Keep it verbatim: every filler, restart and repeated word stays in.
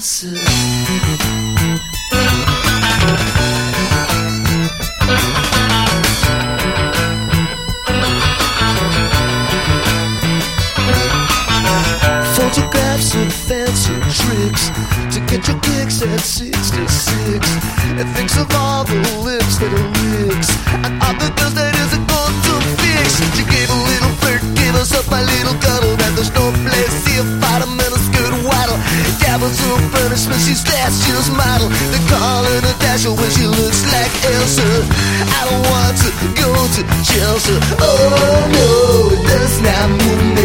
Elsa. Photographs of fancy tricks to get your kicks at sixty-six, and thinks of all the lips that are licks and all the girls that isn't going to fix. She gave a little flirt, gave us up my little cuddle, and there's no place here, bottom and a skirt waddle. Dabbles her punishment, she's last year's model. They call her a dasher when she looks like Elsa. I don't want to go to Chelsea. Oh no, it does not move me.